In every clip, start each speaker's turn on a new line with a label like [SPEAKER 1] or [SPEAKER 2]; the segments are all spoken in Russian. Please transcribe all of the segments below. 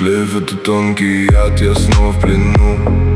[SPEAKER 1] шлейф — это тонкий яд, я снова в плену.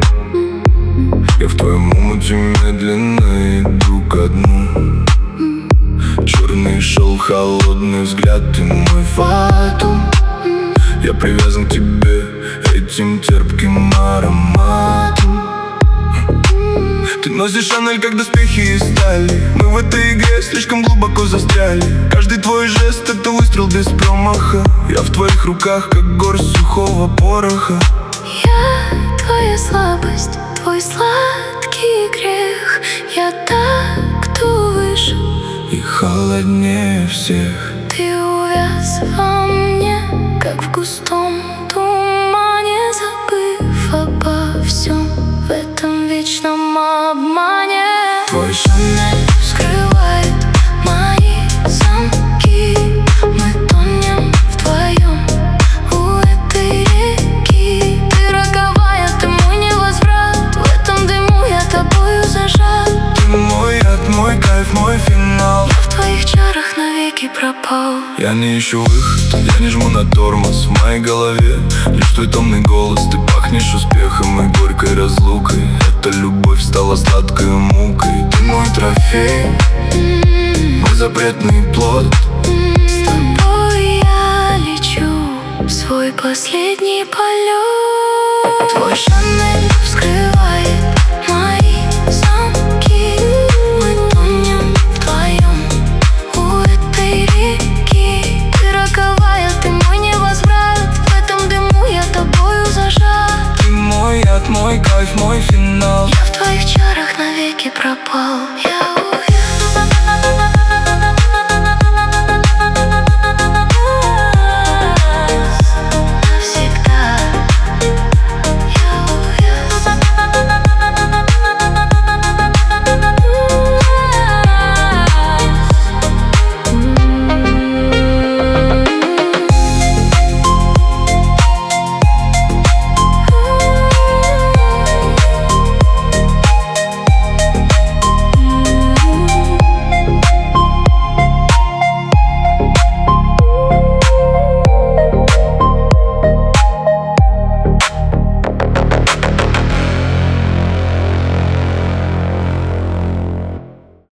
[SPEAKER 1] Я в твоем омуте медленно иду ко дну. Черный шел, холодный взгляд, ты мой фатум. Я привязан к тебе этим терпким ароматом. Ты носишь Шанель, как доспехи из стали. Мы в этой игре слишком глубоко застряли. Каждый твой жест — это выстрел без промаха. Я в твоих руках, как горсть сухого пороха.
[SPEAKER 2] Я твоя слабость, твой сладкий грех. Я так, кто выше
[SPEAKER 1] и холоднее всех.
[SPEAKER 2] Ты увяз во мне, как в густом тумане, забыв обо всем в этом вечном обмане.
[SPEAKER 1] Твой Шанель
[SPEAKER 2] скрывает мои замки. Мы тонем вдвоем у этой реки. Ты роковая, ты мой невозврат. В этом дыму я тобою зажат.
[SPEAKER 1] Ты мой яд, мой кайф, мой финал.
[SPEAKER 2] Я в твоих чарах навеки пропал.
[SPEAKER 1] Я не ищу выход, я не жму на тормоз. В моей голове лишь твой томный голос. Ты пахнешь успехом и горькой разлукой. Эта любовь стала сладкой мукой. Ты мой трофей, мой запретный плод.
[SPEAKER 2] С тобой я лечу в свой последний полет. Твой Шанель вскрывает мои замки. Мы тонем вдвоем у этой реки. Ты роковая, ты мой невозврат. В этом дыму я тобою зажат.
[SPEAKER 1] Ты мой яд, мой кайф, мой финал.
[SPEAKER 2] Я в твоих чарах навеки пропал.